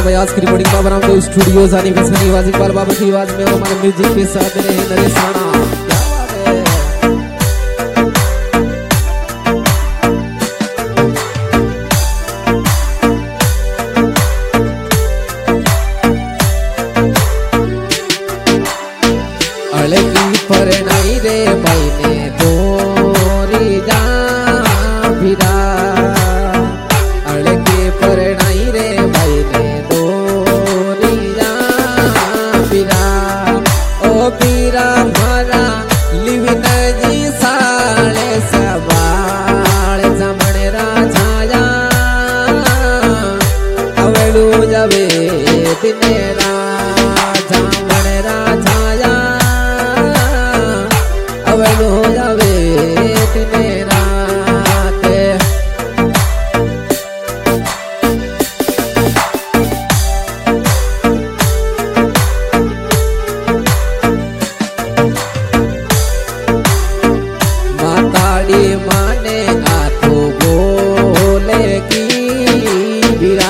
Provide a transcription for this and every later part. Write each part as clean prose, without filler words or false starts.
भाई आज की रिकॉर्डिंग बाबा रामदेव स्टूडियो जानी बसनी आवाज इकबाल बाबा की आवाज में और हमारे म्यूजिक के साथ रहे नरेश राणा। अड़की पर नहीं रे मैंने तोरी जा फिरा अड़की पर नहीं रे मैंने तोरी जा फिरा ओ पीरा भरा लिविन जी साले सवाल जमण राजाया अवलू जवे तिनेरा जमण राजाया अवलू जवे तिनेरा माने आतो बोले की बिरा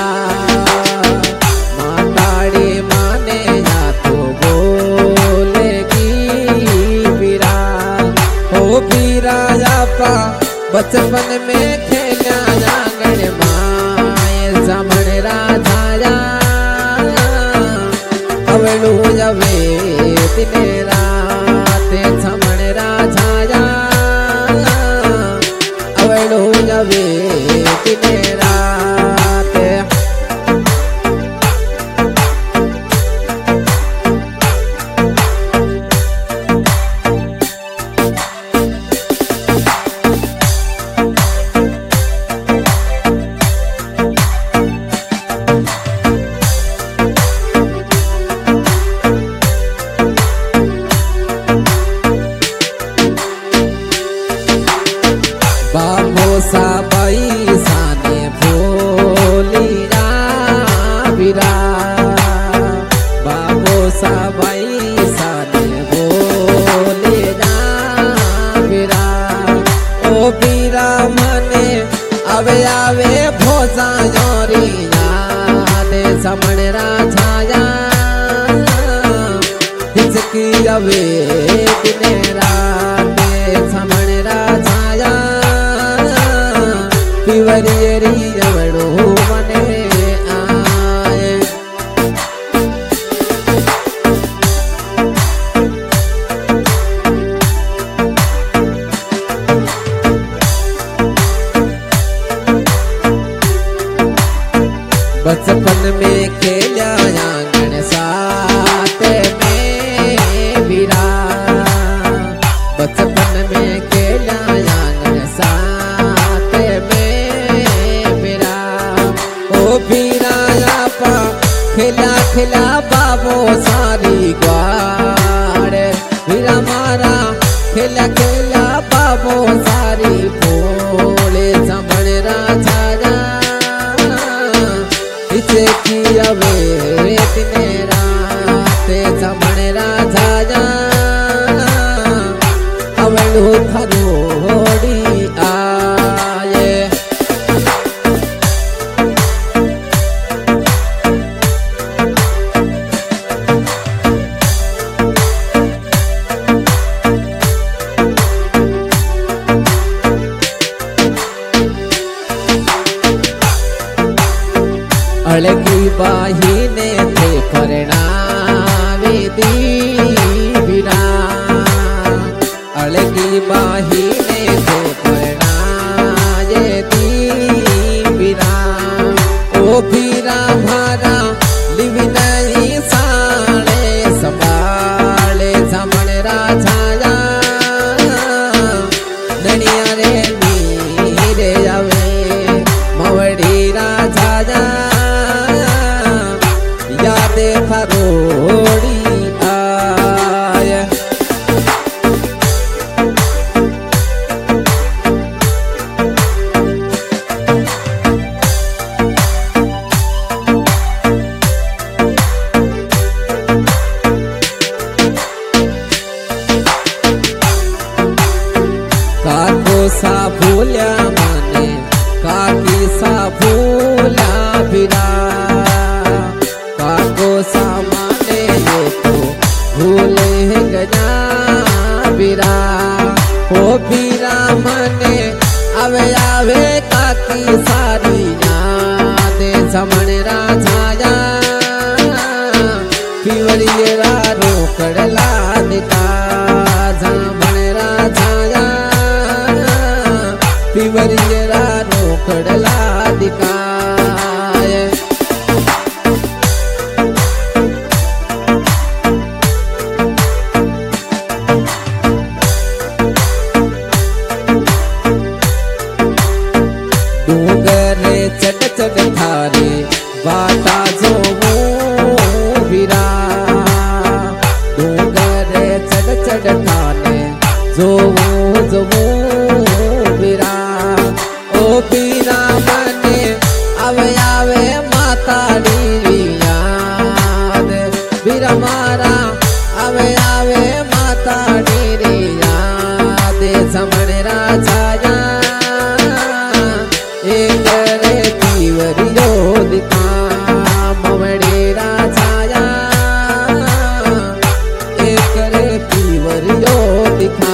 माताड़ी माने आतो बोले की बिरा ओ बिरा जापा बचपन में खेला आंगन माए जमण राजाया अवलू जवे तिनेरा ते जमण राजाया अवलू जवे तिनेरा बाबोसा बाई साने भोली बिरा बाबोसा बाई साने भोली बिरा ओ बीरा मने आवे आवे भोजा जोरिया दे समण राजाया हिचकी आवे तिनेरा दे समण राजाया पिवरियरी अवड़ो मने आए बचपन में खेला आंगन साथ में बिरा बचपन में खेला आंगन साथ खिला खिला बाबो सारी ग्वार हीरा मारा खिला खिला बाबो सारी भोले जमण राजाया इसे की अवे तिनेरा ते जमण राजाया अवलू थरोड़ी आए अड़की बाहीने थे परणावे दी बिना अड़की बाहीने थे परणावे दी बिना ओ बीरा भारा लिविनई साले संभाले जमण राजाया ननिया रे नीरे जावे मवड़ी राजाया यादे थरोड़ी आए समणरा छाया पिवरियरा रोकड़ला दिका समणरा छाया पिवरियरा रोकड़ला दिका डोंगरे चढ़ चढ़ थारे बाटा जो वीरा डोंगरे चढ़ चढ़ थारे जो वीरा ओ पीरा मने आवे आवे माता री याद वीरा मारा आवे आवे माता री याद समणरा छाया पिवरियो दिखा मवड़ेरा छाया एक रे पिवरियो दिखा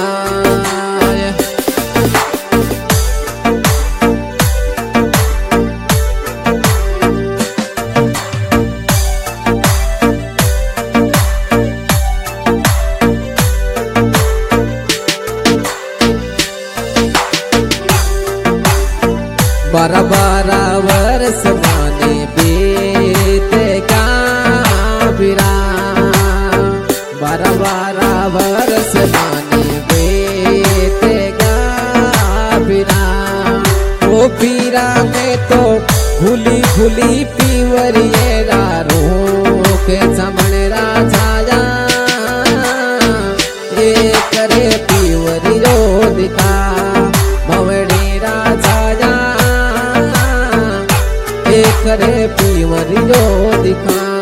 बारह बारह वर्ष माने बीतेगा बिरा 12 वर्ष माने बीतेगा बिरा ओ पीरा में तो भूली भूली पिवरियरा रोके समणरा छाया एक रे पिवरियो दिखा मवड़ेरा छाया करे पिवरियो दिखा